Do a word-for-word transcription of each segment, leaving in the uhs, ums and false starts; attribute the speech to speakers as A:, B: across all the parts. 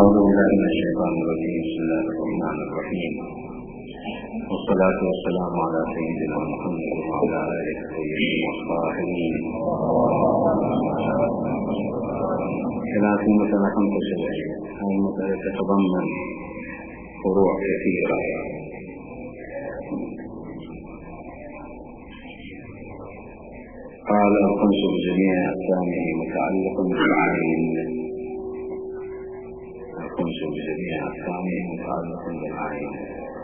A: أعوذ بالله من الشيطان الرجيم. بسم الله الرحمن الرحيم، والصلاة والسلام على سيدنا محمد وعلى آله الطيبين الطاهرين. ثلاثين مثلا خمسة وسبعين. هذه المسألة تتضمن فروع كثيرة. قال الخمس بجميع أقسامه متعلق بالعين. الخمس بجميع أقسامه متعلق بالعين.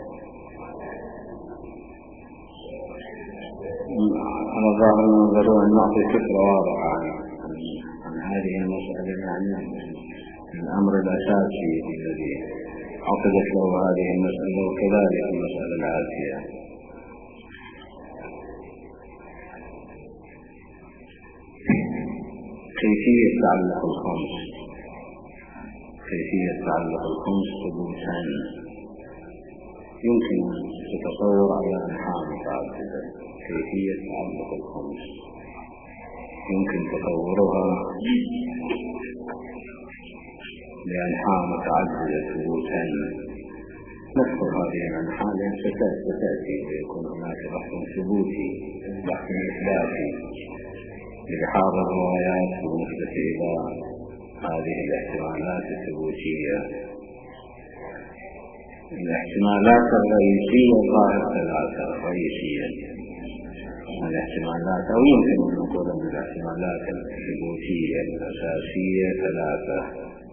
A: على الظاهر ننظر أن نعطي فكرة واضحة عن, عن هذه المسألة، يعني الأمر الأساسي الذي عقدت له هذه المسألة، وكذلك المسألة الآتية. كيفية تعلق الخمس كيفية تعلق الخمس ثبوتان يمكن أن تتصور على أنحاء متعددة. كيفية تعلق الخمس يمكن تصورها لأنحاء متعددة ثبوتان. نذكر هذه الأنحاء لأن ستأتي ويكون هناك بحث ثبوتي بحث إثباتي لبحار الروايات بالنسبة إلى هذه الاحتمالات الثبوتية. الاحتمالات الرئيسية ظاهر ثلاثة رئيسية الاحتمالات، أو يمكن أن نقول أن الاحتمالات الثبوتية الأساسية ثلاثة.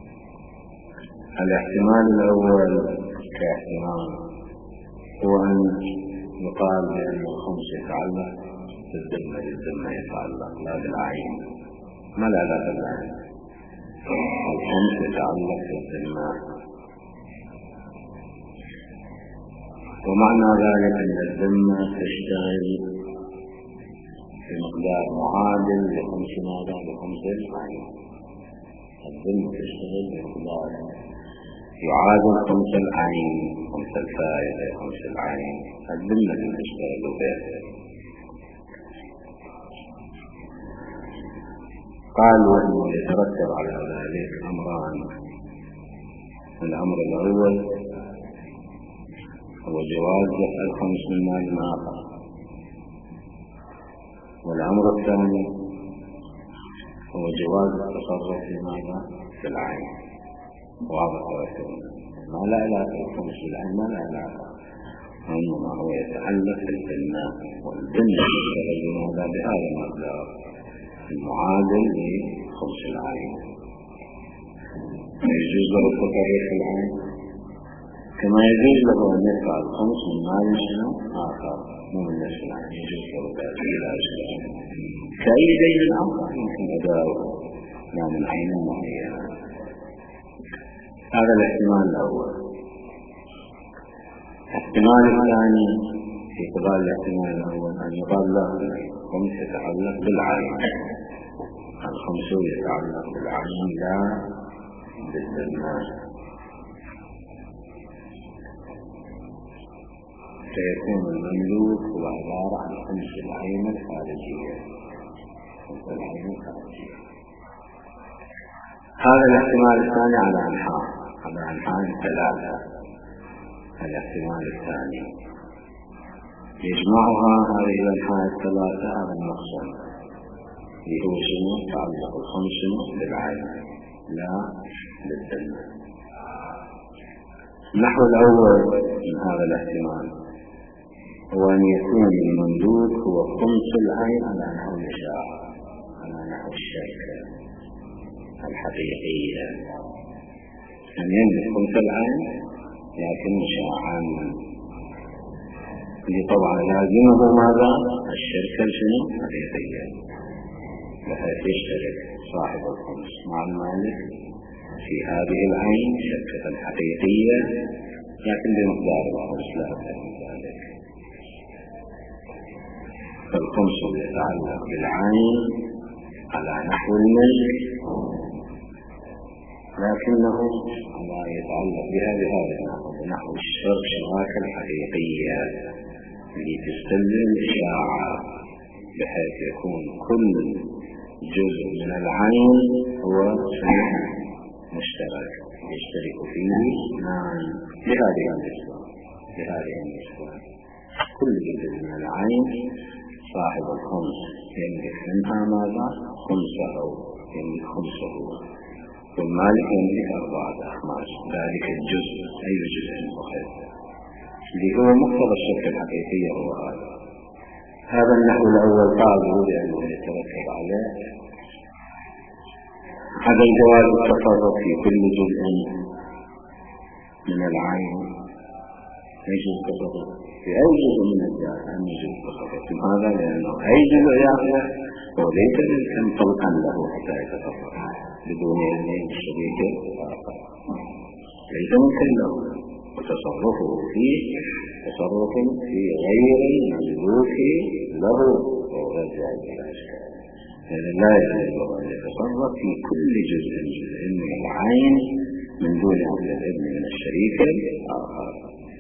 A: الاحتمال الأول كاحتمال هو أن يقال بأن الخمس يتعلق بالذمة، بالذمة يتعلق لا بالعين، ما لا لا بالعين. الخمس يتعلق بالذمة، ومعنى ذلك أن الذمة تشتغل بمقدار معادل لخمس ماذا؟ لخمس العين. الذمة تشتغل بمقدار يعادل خمس العين، خمس الفائدة، خمس العين. الذمة تشتغل به. قالوا أنه يترتب على ذلك أمران. الأمر الأول هو جواز دفع الخمس من مال آخر، والأمر الثاني هو جواز التصرف في ماذا؟ في العين. واضح ويكون ما لا علاقة الخمس في العين، ما لا علاقة، وإنما هو يتعلق بالذمة، والذمة تشتغل بماذا؟ بهذا المقدار المعادل لخمس العين. يجوز له التصرف في العين كما يجوز له أن يدفع الخمس من مال آخر مو من نفس العين. يجوز له ذلك إلى أجل كأي دين آخر يمكن أداؤه لا من عين معينة. هذا الاحتمال الأول. الاحتمال الثاني في قبال الاحتمال الأول أن يقال له الخمس يتعلق بالعين. الخمس يتعلق بالعين لا بالذمة، فيكون المملوك هو عبارة عن خمس العين الخارجية. خمس العين الخارجية. هذا الاحتمال الثاني على أنحاء على أنحاء ثلاثة. الاحتمال الثاني يجمعها هذه الأنحاء الثلاثة على المقسم اللي هو شنو؟ تعلق الخمس بالعين لا بالذمة. النحو الأول من هذا الاحتمال هو أن يكون المملوك هو خمس العين على نحو الإشاعة، على نحو الشركة الحقيقية، أن يملك خمس العين لكن مشاعا. اللي طبعا لازمه ماذا؟ الشركة شنو؟ حقيقية، بحيث يشترك صاحب الخمس مع المالك في هذه العين شركة حقيقية لكن بمقدار الخمس لا أكثر من ذلك. فالخمس يتعلق بالعين على نحو الملك، لكنه لا يتعلق بها بهذا النحو، بنحو الشركة الحقيقية اللي تستلزم إشاعة، بحيث يكون كل جزء من العين هو مشترك يشترك فيه اثنان بهذه النسبة بهذه النسبة. كل جزء من العين صاحب الخمس يملك منها ماذا؟ خمسه يملك خمسه، والمالك يملك أربعة أخماس ذلك الجزء. أي جزء أخذ اللي هو مقتضى الشركة الحقيقية هو هذا. هذا النحو الأول قاعده لأنه يترتب على عدم جواز التصرف في كل جزء من العين. يجوز التصرف في أي جزء من الذات أن يجوز التصرف في هذا، لأنه أي جزء يأخذ وليس للإنسان طلقا له حتى يتصرف بدون أن الشريك الآخر، ليس ممكن له، وتصرفه فيه تصرف في غير المملوك له وهو جائز بلا إشكال. يعني لا يجوز أن يتصرف في كل جزء جزء من العين من دون أن الإذن من الشريك الآخر.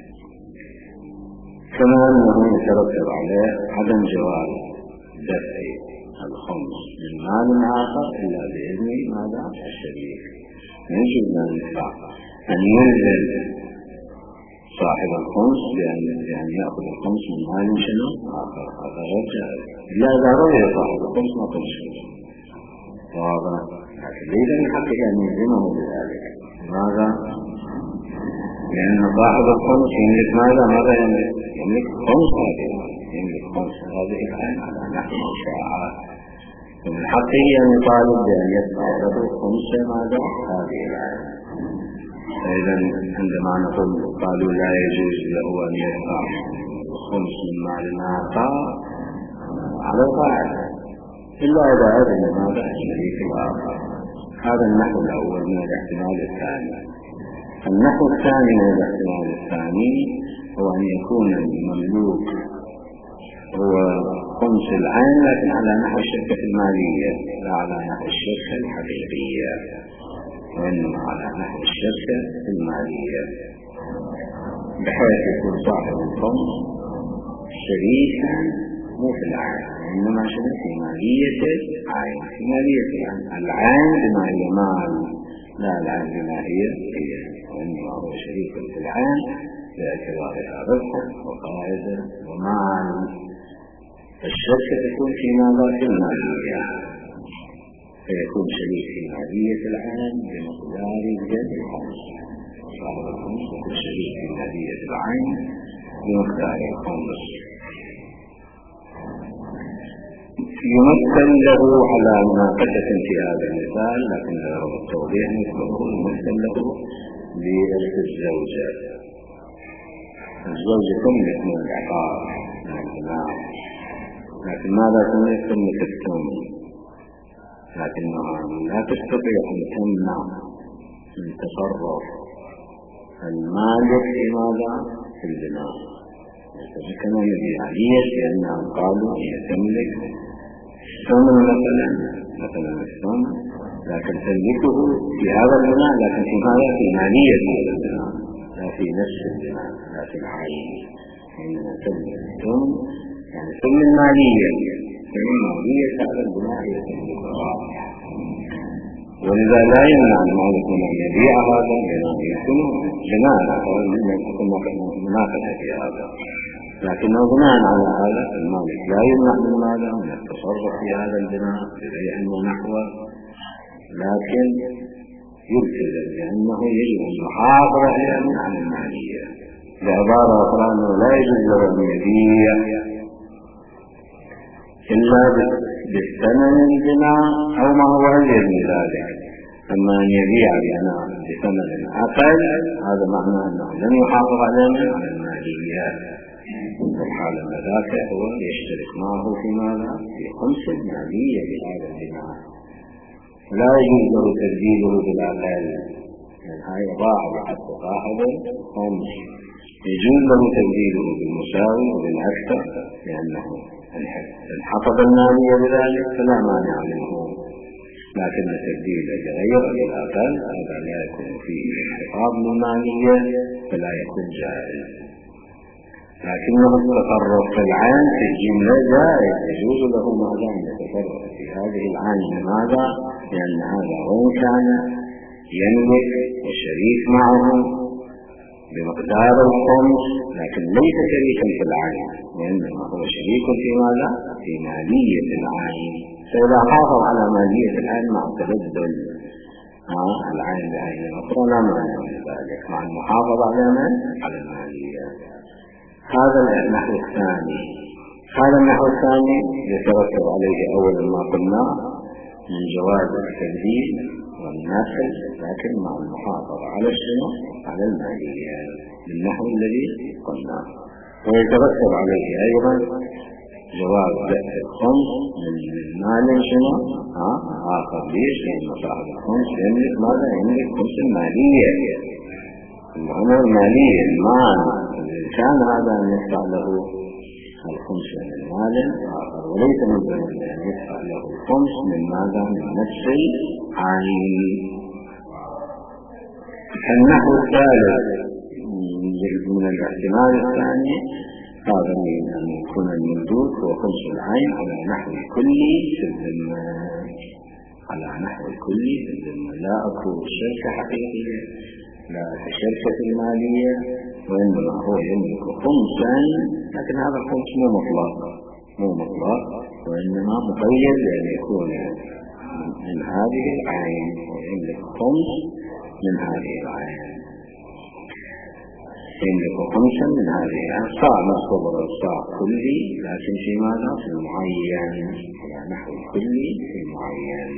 A: كما أنه يترتب على عدم جواز دفع الخمس من مال آخر إلا بإذن ماذا؟ الشريك. يجب أن يدفع أن يلزم صاحب الخمس بأن يأخذ الخمس من مال شنو آخر، هذا غير جائز إلا إذا رضي صاحب الخمس ما كل شيء. واضح؟ لكن ليس من حقه أن يلزمه بذلك. لماذا؟ لأن صاحب الخمس يملك ماذا؟ ماذا يملك؟ يملك خمس هذه يملك خمس هذه الآن على نحو الشاعة، ومن حقه أن يطالب بأن يدفع له خمس ماذا؟ هذه الآن. فإذا عندما نقول قالوا لا يجوز له أن يدفع خمس من مال آخر على القاعدة إلا إذا أذن ماذا؟ الشريك الآخر. هذا النحو الأول من الاحتمال الثاني. النحو الثاني من الاحتمال الثاني هو أن يكون المملوك هو خمس العين لكن على نحو الشركة المالية لا على نحو الشركة الحقيقية، وإنما على نحو الشركة المالية، بحيث يكون صاحب الخمس شريكا مو في العين إنما شريك في مالية العين. في مالية العين بما هي مال، لا العين بما هي هي، وإنما هو شريك في العين باعتبارها ربحا وقاعدة ومال. الشركة تكون في ماذا؟ في المالية، فيكون شريك في مالية العين بمقدار الجد الخمس. صاحب الخمس يكون شريك في مالية العين بمقدار الخمس. يمثل له على مناقشة في هذا المثال، لكن غرض التوضيح يمثل له بإرث الزوجة. الزوجة تملك من العقار من البناء، لكن ماذا تملك؟ تملك الثمن، لكنها لا تستطيع أن تمنع من تصرف المالك في ماذا؟ في البناء. كما يبيعية لأنهم قالوا هي تملك الثمن مثلا مثلا الثمن، لكن تملكه في هذا البناء، لكن في ماذا؟ في مالية هذا البناء، لا في نفس البناء، لا في العين. حينما تملك الثمن يعني ثمن المالية، ثمن مالية هذا البناء هي تملكها، ولذا لا يمنع المالك من أن يبيع هذا البناء، يكون بناء على مناقشة في هذا، لكنه بناء على هذا المالك لا يمنع من ماذا؟ من التصرف في هذا البناء ببيع ونحوه، لكن يلتزم بأنه يجب المحافظة على عن المالية. بعبارة أخرى أنه لا يجوز له أن يبيع إلا بثمن البناء أو ما هو أزيد من ذلك. أما أن يبيع بناء بثمن أقل هذا معنى أنه لم يحافظ علينا على المالية. الحالة ذاك هو يشترك معه في ماذا؟ في خمس المالية بهذا البناء، لا يجوز له تبديله بالأقل، يعني هاي ضاع بحق صاحب الخمس، يجوز له تبديله بالمساوي وبالأكثر، لأنه انحفظ المالية بذلك فلا مانع منه، لكن التبديل يتغير بالأقل هذا لا يكون فيه انحفاظ من المالية فلا يكون جائز. لكنه التصرف في العين في الجملة جائز، يجوز له ماذا؟ أن يتصرف في هذه العين. لماذا؟ لأن هذا وإن كان يملك شريك معه بمقدار الخمس، لكن ليس شريكا في العين، وإنما هو شريك في ماذا؟ في مالية العين. فإذا حافظ على مالية العين مع تبدل العين بعين أخرى لا مانع من ذلك، مع المحافظة على من؟ على المالية. هذا النحو الثاني. هذا النحو الثاني يترتب عليه أولا ما قلناه من جواز التبديل والنسل، لكن مع المحافظة على الشنو؟ على المالية بالنحو الذي قلناه. ويترتب عليه أيضا جواز دفع الخمس من مال شنو؟ ها آخر. ليش؟ لأن صاحب الخمس يملك ماذا؟ يملك خمس المالية، الأمور المالية، المال الإنسان هذا أن يدفع له الخمس من مال آخر، وليس من ذلك أن يدفع له الخمس من ماذا؟ من نفس العين. النحو الثالث من الاحتمال الثاني هذا من أن يكون المملوك هو خمس العين على نحو الكلي في الذمة، على نحو الكلي في الذمة، لا أكون شركة حقيقية، لا كشركة المالية، وإنما هو يملك خمسا، لكن هذا الخمس مو مطلق، مو مطلق، وإنما مقيد لأن يكون من هذه العين، ويملك خمس من هذه العين، يملك خمسا من هذه العين. صاع مصبر الصاع كلي، لكن في ماذا؟ في المعين، على نحو الكلي في المعين.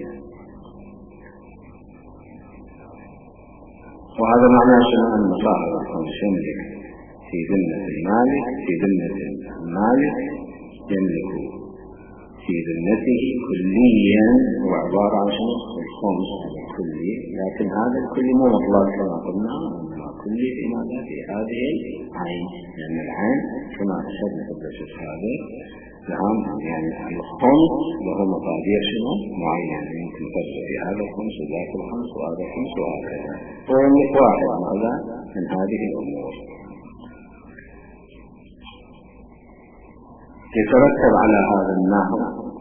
A: وهذا معناه شنو؟ أن صاحب الخمس يملك في ذمة المالك، في ذمة المالك يملك في ذمته كليا، هو عبارة عن شنو؟ الخمس الكلي، لكن هذا الكلي مو مطلق كما قلنا، إنما كلي في ماذا؟ في هذه العين، لأن يعني العين كما أشرنا قبل هذا نعم، يعني الخمس له مقادير شنو؟ معينة، يمكن تفرق في هذا الخمس وذاك الخمس وهذا الخمس وهكذا، ويملك واحد ماذا؟ من هذه الأمور. يترتب على هذا النحو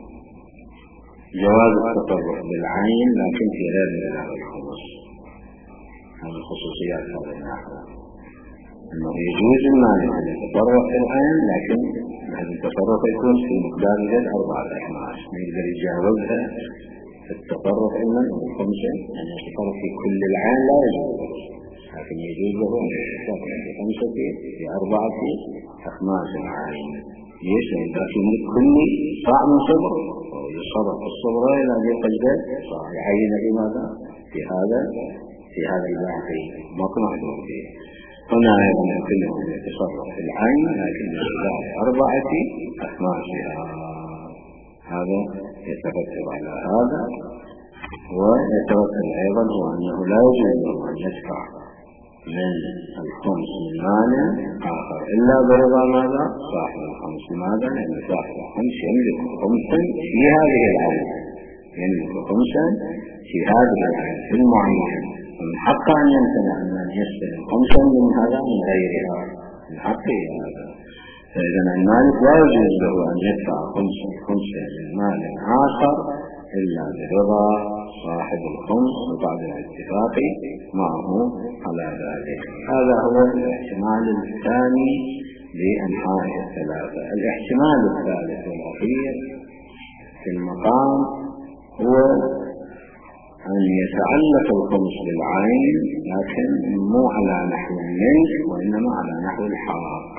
A: جواز التصرف بالعين، لكن في غير مقدار الخمس. هذه خصوصيات هذا النحو، أنه يجوز المالك أن يتصرف في العين، لكن هذا التصرف يكون في مقدار زاد أربعة أحماس، ما يقدر يتجاوزها في التصرف إلا الخمسة، أن يتصرف في كل العين لا يجوز، لكن يجوز له أن يتصرف في خمسة في أربعة أحماس العين. ليش؟ لأن في ملك كلي صاع من صبر، ويصرف في الصبر إلى أن يقدر صاع يعين لماذا؟ في هذا في هذا الباقي ما كنا محدود فيه. هنا أيضا يمكنه أن يتصرف في العين، لكن بمقدار أربعة أخماسها. هذا يترتب على هذا، ويترتب أيضا هو أنه لا يجوز له أن يدفع من الخمس من مال آخر إلا برضا ماذا؟ صاحب الخمس. لماذا؟ لأن صاحب الخمس يملك خمسا في هذه العين، يملك خمسا في هذه العين في المعين، ومن حقه أن يمتنع أن يستلم خمسا من هذا من غيرها، من حقه هذا. فإذا المالك لا يجوز له أن يدفع خمسا خمسا من مال آخر إلا برضا صاحب الخمس وبعد الاتفاق معه على ذلك. هذا هو الاحتمال الثاني لأنحاء الثلاثة. الاحتمال الثالث والأخير في المقام هو أن يتعلق الخمس بالعين، لكن مو على نحو الملك، وإنما على نحو الحق.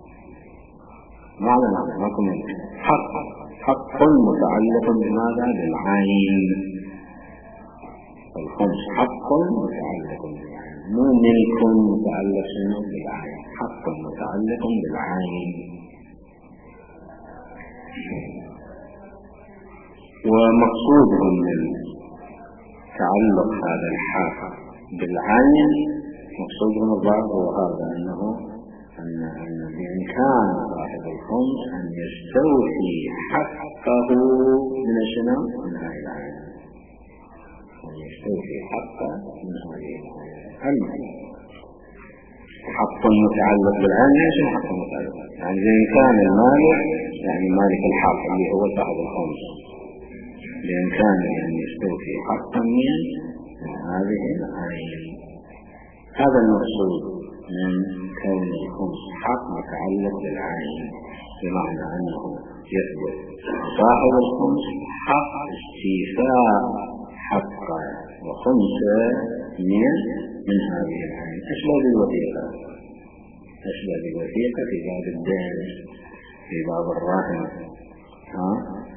A: معنى معنى ماكم حق، حق متعلق بماذا؟ بالعين. الخمس حق متعلق بالعين، مو ملك متعلق بالعين، حق متعلق بالعين. ومقصودهم من تعلق هذا الحق بالعين، مقصودهم الظاهر هو هذا، أنه أن أن بإمكان صاحب الخمس أن يستوفي حقه من شنو؟ من هذه العين، أن يستوفي حقه من هذه العين. حق متعلق بالعين، ليش حق متعلق؟ يعني بإمكان المالك، يعني مالك الحق اللي هو صاحب الخمس، بإمكانه أن يستوفي حقا من هذه العين. هذا المقصود من كون الخمس حق متعلق بالعين، بمعنى أنه يثبت صاحب الخمس حق استيفاء حقا وخمسة من من هذه العين. أشبه بالوثيقة، أشبه بالوثيقة في باب الدين، في باب الرهن. ها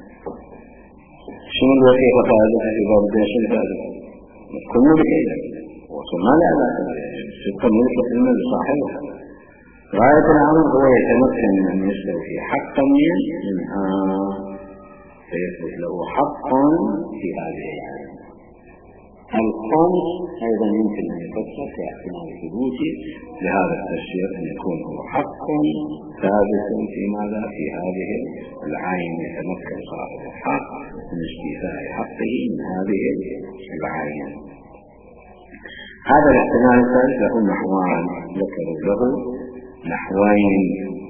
A: شنو الوثيقة هذا في باب الدين؟ شنو هذا؟ كل ملك إذا وصلنا لا لا ستة ملك إلما لصاحبها. غاية الأمر هو يتمكن من أن يستوفي حقا منها فيثبت له حقا في هذه العين. الخمس أيضا يمكن أن يفسر في احتمال ثبوته لهذا التفسير أن يكون هو حق ثابت في ماذا؟ في هذه العين، يتمكن صاحب الحق من استيفاء حقه من هذه العين. هذا الاحتمال الثالث له نحوان، ذكروا له نحوين.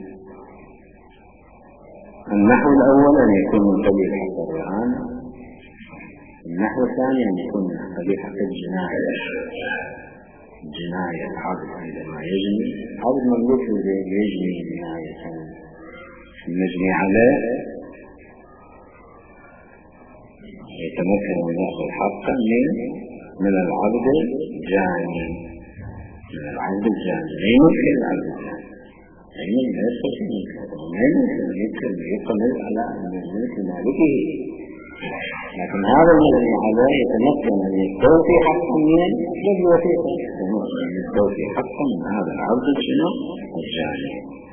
A: النحو الأول أن يكون من قبيل حق الرهان، النحو الثاني أن يكون من قبيل حق الجناية. جناية العبد عندما يجني عبد مملوك يجني جناية المجني عليه يتمكن من يأخذ حقا من من العبد الجاني، من العبد الجاني لا يمكن العبد الجاني يعني لا يستطيع لا يمكن يقبل على الملك مالكه، لكن هذا الذي عليه يتمكن أن يستوفي حقا من الذي وثيقه، يستوفي حقا من هذا العبد الجاني.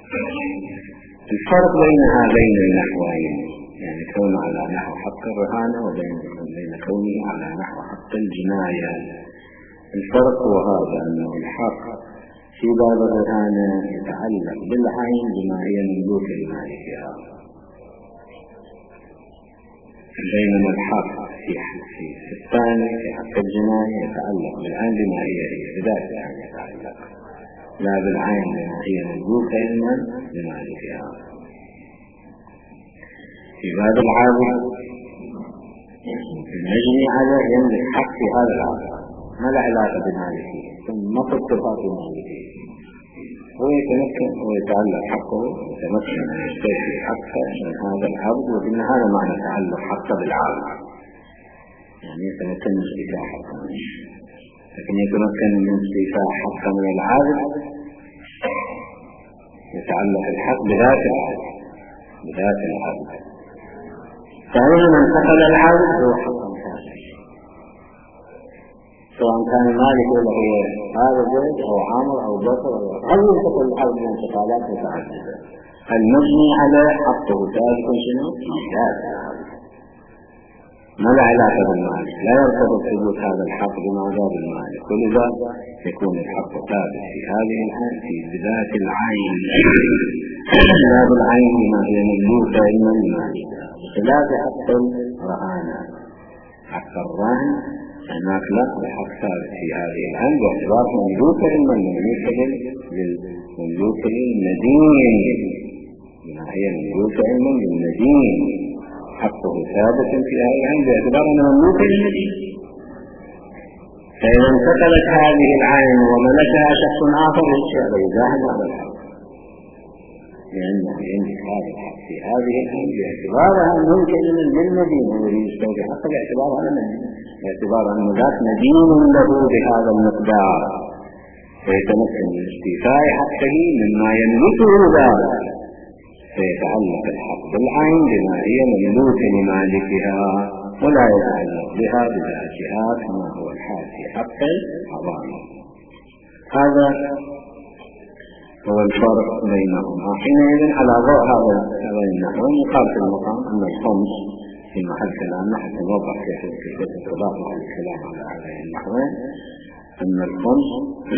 A: الفرق بين هذين النحوين يعني كونه على نحو حق الرهانة وبين بين كونه على نحو حق الجناية. الفرق هو هذا، أنه الحق في باب الرهانة يتعلق بالعين بما هي مملوك لمالكها، بينما الحق في في الثاني في حق الجناية يتعلق بالعين بما هي هي بذات العين يتعلق، لا بالعين بما هي مملوكة لمالكها. في باب العابد المجني عليه يملك حق في هذا العابد، ما له علاقة بمالكه، ثم صفات مالكه، هو يتمكن ويتعلق حقه، يتمكن أن يستوفي حقه من هذا العبد، وإن هذا معنى تعلق حقه بالعابد، يعني يتمكن من استيفاء حقه، لكن يتمكن من استيفاء حقه من العابد يتعلق الحق بذات العابد بذات العابد. ثانيا من فقد العابد هو حقا كامل، سواء كان مالك ولا هذا زيد أو عامر أو بكر أو هل ينتقل العبد من انتقالات متعددة. المجني على حقه ثابت شنو؟ ذات العبد، ما له علاقة بالمالك، لا يرتبط ثبوت هذا الحق بماذا؟ بالمالك، ولذا يكون الحق ثابت في هذه العين في ذات العين لا بالعين بما هي مملوكة إلا لمالك، بخلاف حق الرهانة. حق الرهن هناك لا الحق ثابت في هذه العين باعتبار مملوكة إلا للمملوك للمدين، بما هي مملوكة إلا للمدين، حقه ثابت في هذه العين باعتبار أنه مملوك للمدين. فإذا انتقلت هذه العين وملكها شخص آخر يشاء يزاحم هذا الحق، لأنه يملك هذا الحق في هذه العين باعتبارها مملكة للمدين، الذي يستوفي حقه باعتبارها للمدين، باعتبار أن ذاك مدين له بهذا المقدار، فيتمكن من استيفاء حقه مما يملكه ذلك، فيتعلق الحق بالعين بما هي مملوكة لمالكها، ولا يتعلق بها بذاتها كما هو الحال في حق الحضانة. هذا هو الفرق بينهما. حينئذ على ضوء هذا النحو يقال في المقام أن الخمس في محل كلام حتى نوضح كيف كيف التضاد مع الكلام على هذين النحوين، أن الخمس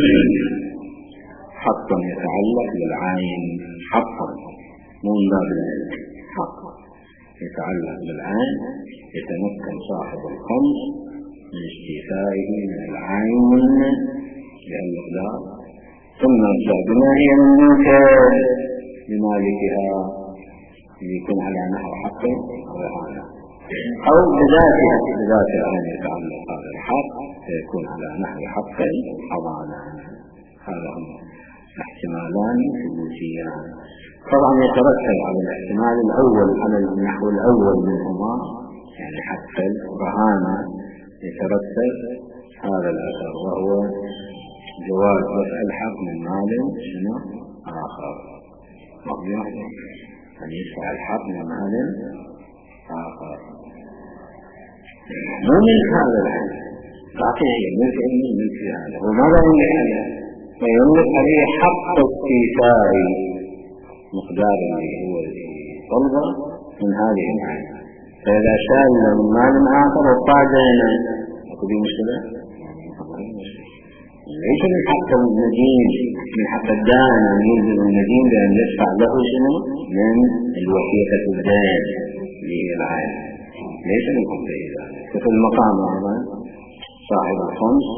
A: حقا يتعلق بالعين، حقا مو من باب الملك، حقا يتعلق بالعين، يتمكن صاحب الخمس من استيفائه من العين للمقدار، ثم بما هي مملوكة لمالكها يكون على نحو حق الرهانة، أو بذاتها بذات العين يتعلق هذا الحق فيكون على نحو حق الحضانة. هذا هم احتمالان ثبوتيان. طبعا يترتب على الاحتمال الأول على النحو الأول منهما يعني حتى الرهانة يترتب هذا الأثر، وهو جواز دفع الحق من مال شنو آخر، مضيع أن يدفع الحق من مال آخر مو من هذا الحق، لكن هي من في علم من في هذا. وماذا يملك عليه؟ فيملك عليه حق استيفاء مقدار اللي هو طلبه من هذه العين. فإذا شال من مال آخر وطاعنا أكو دي مشكلة؟ ليس من حق المدين من حق الدائن أن يلزم المدين بأن يدفع له شنو من الوثيقة الدائن للعين، ليس من حق ذلك. ففي المقام هذا صاحب الخمس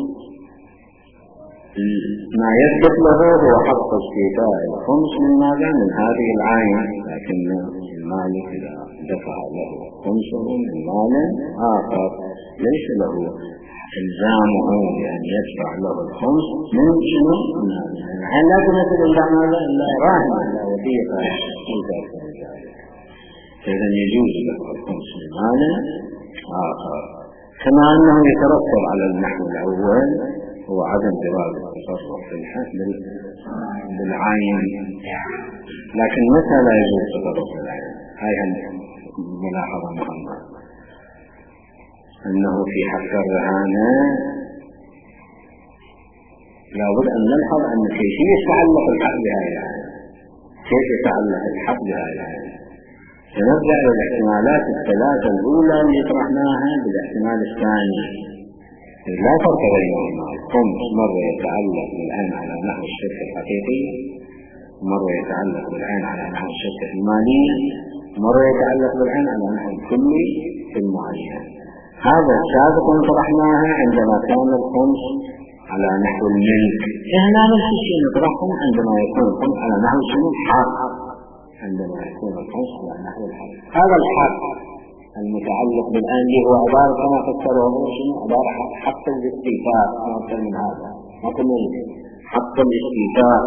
A: ما يثبت له هو حق استيفاء الخمس من ماذا؟ من هذه العين، لكن المالك إذا دفع له خمسه من مال آخر ليس له إلزامه بأن يدفع له الخمس من شنو؟ من هذا العين. لا تمثل إلا ماذا؟ إلا راهن إلا وثيقة متأكد ذلك. فإذا يجوز دفع الخمس من مال آخر. كما أنه يترتب على النحو الأول هو عدم جواز التصرف في الحق بالعين، لكن متى لا يجوز التصرف في العين؟ هاي ملاحظة مهمة، أنه في حق الرهانة لابد أن نلحظ أن كيفية يتعلق الحق بهاي العين، كيف يتعلق الحق بهاي العين. سنرجع إلى الاحتمالات الثلاثة الأولى اللي طرحناها بالاحتمال الثاني. لا فرق بينهما. الخمس مرة يتعلق بالعين على نحو الشركة الحقيقي، مرة يتعلق بالعين على نحو الشركة المالية، مرة يتعلق بالعين على نحو الكلي في المعين. هذا سابقا طرحناها عندما كان الخمس على نحو الملك. هنا نفس الشيء نطرحهم عندما يكون الخمس على نحو شنو الحق، عندما يكون الخمس على نحو الحق. هذا الحق المتعلق بالآن اللي هو عبارة كما فسره هو شنو؟ عبارة حق الاستيفاء، ما أكثر من هذا، ما كنا حق الاستيفاء.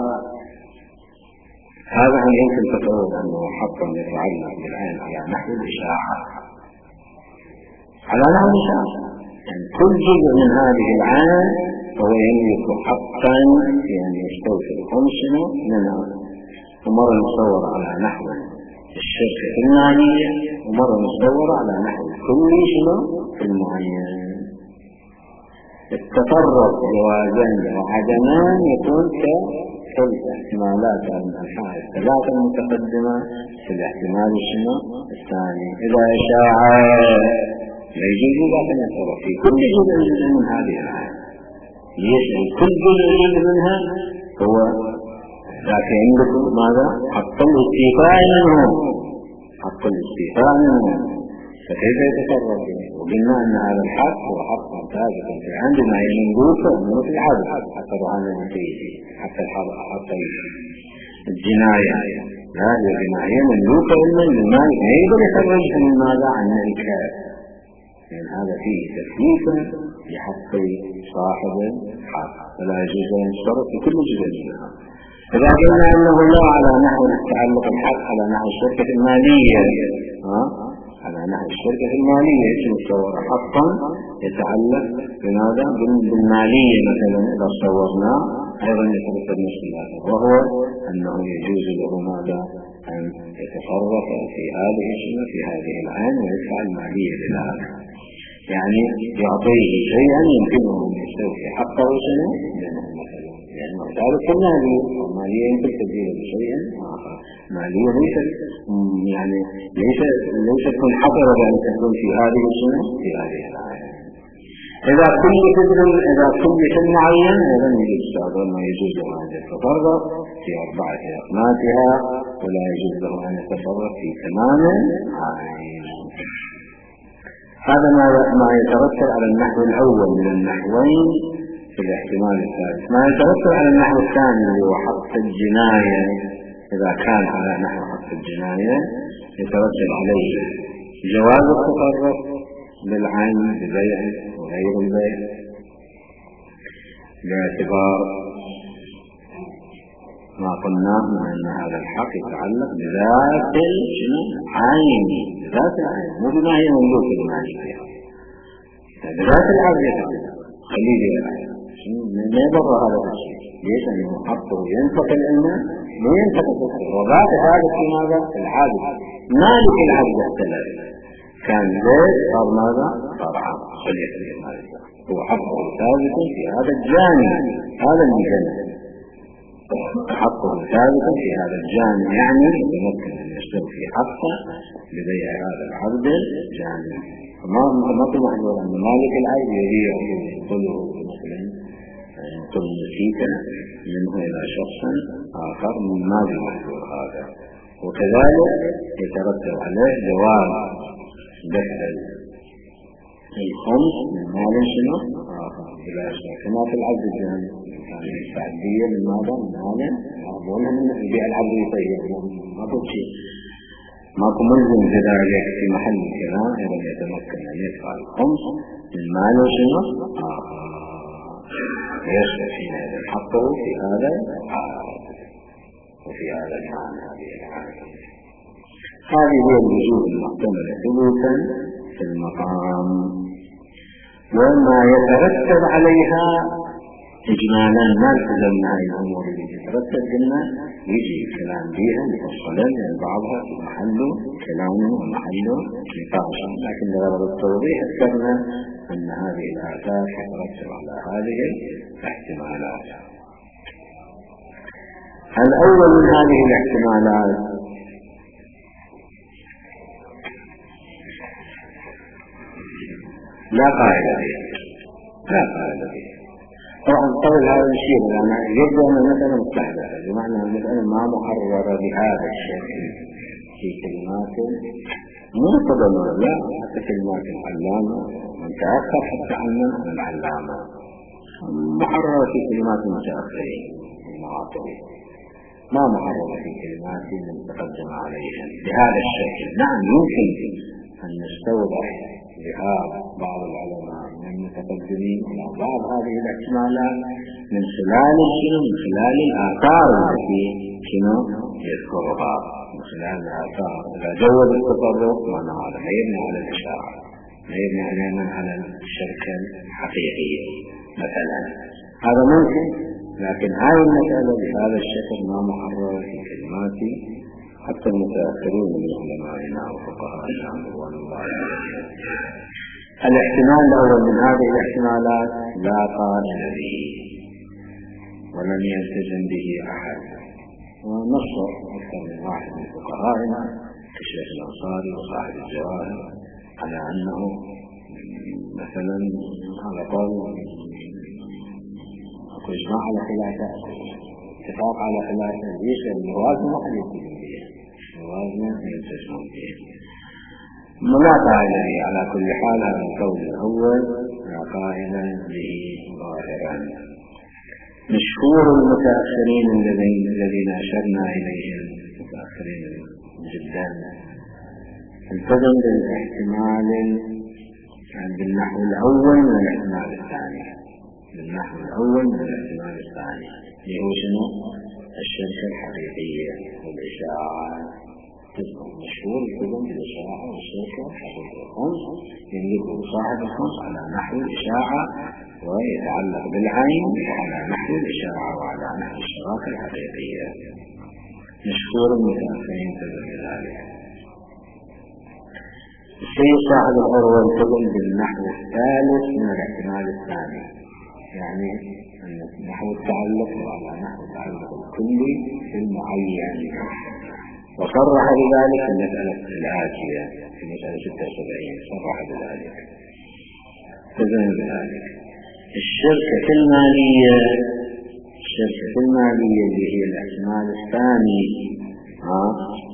A: هذا هم يمكن تصور أنه حق يتعلق بالعين على نحو الإشاعة، على نحو الإشاعة يعني كل جزء من هذه العين فهو يملك حقا في أن يستوفي الخمس منها. ومرة نصور على نحو الشركة المالية، ومرة نصور على نحو كل شنو في المعين. التطرف جوازان وعدمان يكون كثلاث احتمالات من الأنحاء الثلاثة المتقدمة في الاحتمال شنو الثاني. إذا شاع لا يجوز لكن يتصرف في كل جزء من هذه الآية، يشعر كل جزء منها هو لكن عندكم ماذا؟ حق الاستيفاء منه، حق الاستيفاء منه، فكيف يتصرف فيه؟ وقلنا أن هذا الحق هو حق ثابت في عندنا يملكه من في العدل حتى رهان النتيجة، حتى الحق حتى الجناية لا الجناية مملوكة إلا للمال، ما يقدر يخرجها من ماذا؟ عن الكاف، لأن هذا فيه تكليفا بحق صاحب الحق، فلا يجوز أن يتصرف في كل جزء منها. إذا قلنا أنه لا على نحو تعلق الحق على نحو الشركة المالية، ها على نحو الشركة المالية نصور حقا يتعلق بماذا؟ بالمالية مثلا. إذا صورنا أيضا يترتب مثل هذا، وهو أنه يجوز له ماذا؟ أن يتصرف في هذه الشيء في هذه العين ويدفع المالية لذلك، يعني يعطيه شيئا يمكنه أن يستوفي حقه شنو مثلا، يعني ذلك المالية المالية يمكن تبديل بشيء آخر. مالية ليست يعني ليس ليست منحصرة بأن تكون في هذه السنة في هذه الآية. إذا كل فكر إذا كل شيء معين أيضا يجوز هذا ما يجوز له أن يتصرف في أربعة أقماتها، ولا يجوز له أن يتصرف في ثمان عين. هذا ما ما يترتب على النحو الأول من النحوين في الاحتمال الثالث. ما يترتب على النحو الثاني اللي هو حق الجناية، إذا كان على نحو حق الجناية يترتب عليه جواز التصرف بالعين ببيع وغير البيع باعتبار ما قلنا أن هذا الحق يتعلق بذات العين، بذات العين، مو بما هي مملوك المالكية، بذات العبد يتعلق. خليه ما يضر هذا الشيء. ليش؟ أنه حقه ينتقل لنا ما ينتقل الخير، وبعد هذا في ماذا؟ العبد مالك العبد الثلاث كان زيد صار ماذا؟ صار عبد. خليه المالك هو حقه ثابت في هذا الجانب، هذا المجنب حقه ثابت في هذا الجانب، يعني يمكن أن يشترك في حقه لبيع هذا العبد الجانب. ما ما تقول أن مالك العيب يبيع ينقله مثلا ينقل نسيته منه إلى شخص آخر ما بمحذور هذا، وكذلك يترتب عليه جواز دفع الخمس من مال شنو آخر بلا شك، كما في العبد الجانب كان التعدية من ماذا؟ من مال أقولها من يبيع العبد يطير ما تقول شيء، ماكو ملزم بذلك في محل الكلام أيضا يتمكن أن يدفع الخمس من مال شنو آخر ويشرع حينئذ حقه في هذا الحال وفي هذا المعنى. هذه الحالة هذه هي الوجوه المحتملة ثبوتا في المقام، وما يترتب عليها إجمالا ما التزمنا أي الأمور اللي يترتب لنا يجي الكلام بها مفصلا لأن بعضها في محله كلامه ومحله نقاشا، لكن لغرض التوضيح ذكرنا أن هذه الآثار تترتب على هذه الاحتمالات. الأول من هذه الاحتمالات لا قاعدة به، لا قاعدة به. طبعا قبل هذا الشيء لأن يبدو أن المسألة مستحدثة، بمعنى أن المسألة ما محررة بهذا الشكل في كلمات مرتبطة، لا حتى كلمات العلامة من تأخر حتى عنا العلامة محررة في كلمات المتأخرين المعاصرين، ما محررة في كلمات من تقدم عليها بهذا الشكل. نعم يمكن أن نستوضح ذهاب بعض العلماء من المتقدمين إلى بعض هذه الاحتمالات من خلال شنو؟ من خلال الآثار التي شنو يذكرها، من خلال الآثار. إذا جوز التصرف معناه هذا ما يبني على الإشارة، ما يبني علينا على الشركة الحقيقية مثلا، هذا ممكن. لكن هذه المسألة بهذا الشكل ما محررة في كلمات حتى المتأخرين من علمائنا وفقهائنا رضوان الله عليهم. الاحتمال الأول من هذه الاحتمالات لا قائل به ولم يلتزم به أحد، ونص أكثر من واحد من فقهائنا كالشيخ الأنصاري وصاحب الجواهر على أنه مثلا هذا قول أكو إجماع على خلافه، اتفاق على خلافه، ليش؟ الموازنة ما حد يلتزم بها، الموازنة يلتزم بها. لا قائل به على كل حال، هذا القول الأول لا قائل به ظاهرا. مشهور المتأخرين الذين أشرنا إليهم متأخرين جدا التزم بالاحتمال بالنحو الأول من الاحتمال الثاني، بالنحو الأول من الاحتمال الثاني اللي هو شنو؟ الشركة الحقيقية والإشاعة. مشهور التزم بالإشاعة والشركة الحقيقية، ينطبق صاحب الخمس على نحو الإشاعة ويتعلق بالعين على نحو الإشاعة وعلى نحو الشراكة الحقيقية. مشهور المتأخرين التزم بذلك. الشيء صاحب العروة التزم بالنحو الثالث من الاحتمال الثاني، يعني أن نحو التعلق على نحو التعلق الكلي في المعين، وصرح بذلك في المسألة الآتية في مسألة ستة وسبعين، صرح بذلك التزم بذلك. الشركة المالية، الشركة المالية اللي هي الاحتمال الثاني، ها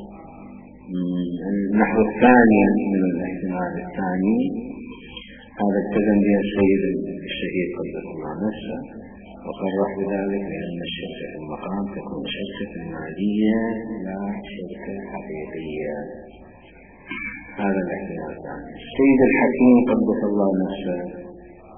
A: النحو الثاني من الاحتمال الثاني، هذا التزم به السيد الشهيد قدس الله نفسه، وصرح بذلك لأن الشركة في المقام تكون شركة مالية لا شركة حقيقية. هذا الاحتمال الثاني. السيد الحكيم قدس الله نفسه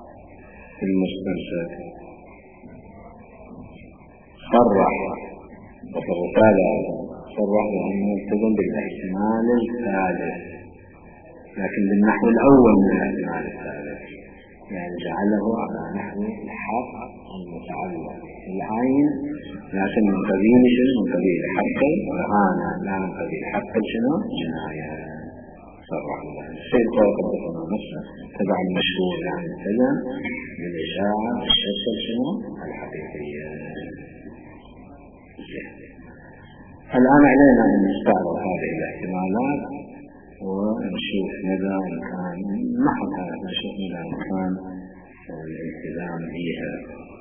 A: في المستنسخ صرح وفي الرسالة صرح بأنه يلتزم بالاحتمال الثالث، لكن بالنحو الأول من الاحتمال الثالث، يعني جعله على نحو الحق المتعلق بالعين، لكن من قبيل شنو؟ من قبيل حق وهانا، لا من قبيل حق شنو؟ جناية. صرح بأن السيد قال قدسنا نفسه تبع المشهور يعني التزم بالإشاعة الشكل شنو؟ الحقيقية. الآن علينا أن نستعرض هذه الاحتمالات ونشوف مدى إمكان نحو هذا، نشوف مدى إمكان الالتزام بها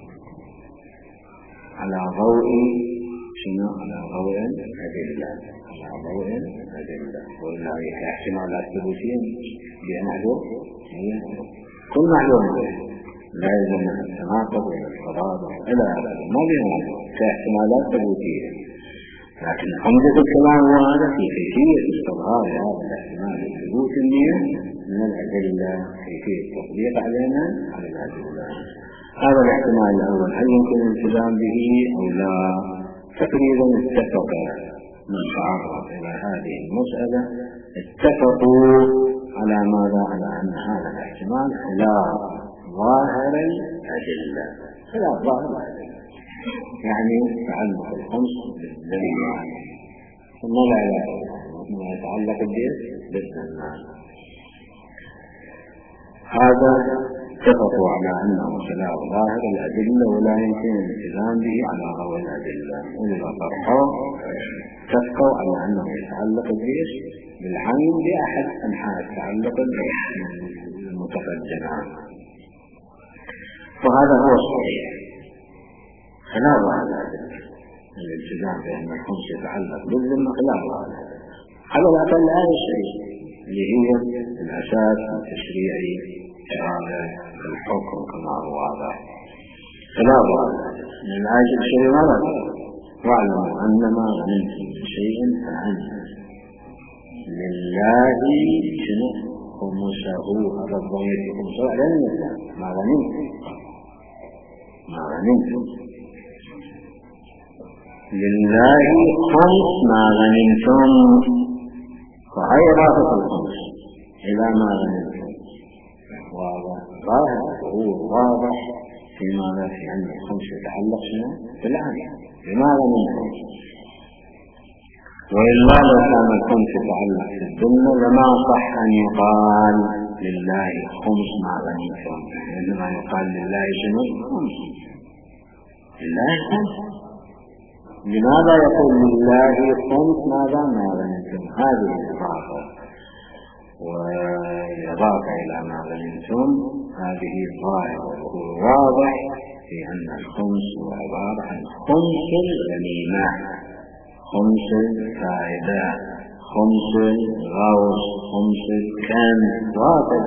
A: على ضوء شنو؟ على ضوء الأدلة، على ضوء الأدلة. وإلا هي احتمالات ثبوتية بمعلوم، هي كل معلوم لا يلزم التناقض ولا التضاد إلى آخره، ما بها معلوم كاحتمالات ثبوتية. لكن عمدة الكلام هذا في كيفية استظهار هذا الاحتمال الثبوتي من الأدلة، كيفية التطبيق علينا على الأدلة. هذا الاحتمال الأول هل يمكن الالتزام به أو لا؟ تقريبا اتفق من تعرض إلى هذه المسألة اتفقوا على ماذا؟ على أن هذا الاحتمال خلاف ظاهر الأدلة، خلاف ظاهر الأدلة، يعني تعلق الخمس بالذنب ثم لا يتعلق بالذنب. هذا اتفقوا على أنه خلاف ظاهر الأدلة ولا يمكن الالتزام به على ضوء الأدلة. وإذا طرحوا اتفقوا على أنه يتعلق الجيش بالعين بأحد أنحاء التعلق المتقدمة، وهذا هو الصحيح خلاف ظاهر الأدلة. الالتزام بأن الخمس يتعلق بالذمة خلاف ظاهر الأدلة على الأقل هذا الشيء اللي هي الأساس التشريعي إرادة الحكم كما هو واضح. خلاف ظاهر الأدلة من الآية الشيء ماذا؟ واعلموا أنما غنمتم من شيء فأن لله شنو خمسه. هذا الضمير في خمسه لن يطلع ما غنمتم، ما غنمتم لله خمس ما غنمتم، فهي إضافة الخمس إلى ما غنمتم واضح ظاهر واضح في ماذا؟ في أن الخمس يتعلق شنو؟ بالعين لماذا غنمتم. وإلا لو كان الخمس يتعلق في الذمة لما صح أن يقال لله خمس ما غنمتم، إنما يقال لله شنو؟ خمس لله خمس. لماذا يقول لله خمس ماذا؟ ما غنمتم. هذه الإضافة، والإضافة إلى ما غنمتم هذه الظاهرة واضح في أن الخمس هو عبارة عن خمس الغنيمة، خمس الفائدة، خمس الغوص، خمس الكنز واضح.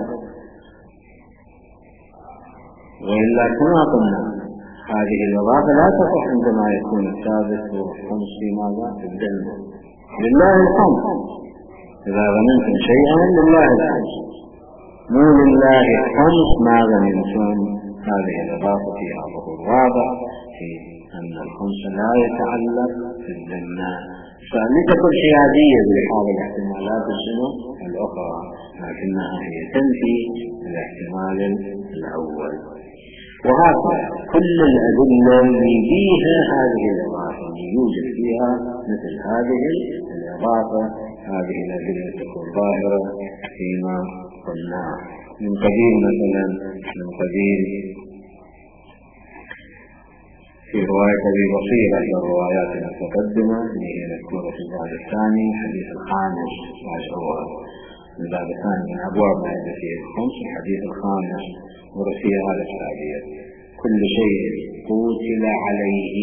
A: وإلا كما قلنا هذه الإضافة لا تصح عندما يكون الثابت والخمس في ماذا؟ في الذمة لله الخمس. إذا غنمتم شيئا لله الخمس، مو لله خمس ما غنمتم. هذه الإضافة فيها ظهور واضح في أن الخمس لا يتعلق في الذمة، فلتكن حيادية بحال الاحتمالات الشنو الأخرى، لكنها هي تنفي الاحتمال الأول. وهكذا كل الأدلة اللي فيها هذه الإضافة اللي يوجد فيها مثل هذه الإضافة، هذه الأدلة تكون ظاهرة فيما قلناه من قبيل مثلا من قبيل في رواية أبي بصير إحدى الروايات المتقدمة اللي هي مذكورة في الباب الثاني الحديث الخامس عشر، الباب الثاني من أبواب ما يدل فيه الخمس الحديث الخامس ورثيه هذا التعبير: كل شيء قتل عليه.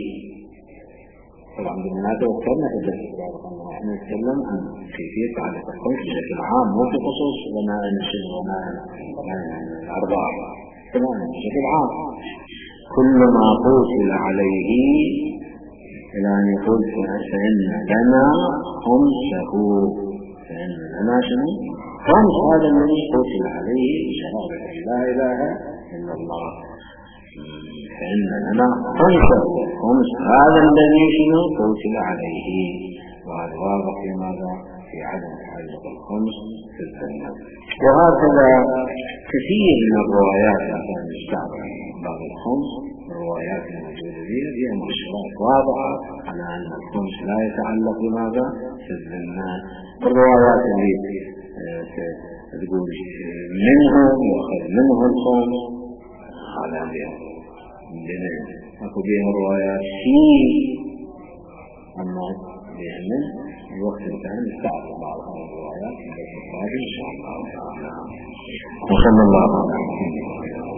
A: طبعا بالمناسبة وصلنا في الدرس السابق أن نحن نتكلم عن كيفية تعليق الخمس بشكل عام، مو في خصوص بناء النشر وبناء الأرباح، كمان بشكل عام كل ما قتل عليه إلى أن يقول فإن لنا خمسه، فإن لنا شنو؟ خمس هذا الذي قتل عليه شهادة لا إله إلا الله، فإن لنا خمسه الخمس هذا الذي شنو قتل عليه، وهذا واضح في ماذا؟ في عدم تعلق الخمس في الذمة. وهكذا كثير من الروايات مثلا يستعمل بعض الخمس الروايات الموجودة فيها مؤشرات واضحة على أن الخمس لا يتعلق بماذا؟ في الذمة. الروايات اللي تقول منهم يأخذ منه الخمس هذا عندنا أكو بها روايات شيء أما بها من الوقت الثاني نستعرض بعض هذه الروايات في البيت القادم إن شاء الله تعالى. وصلى الله عليه وسلم.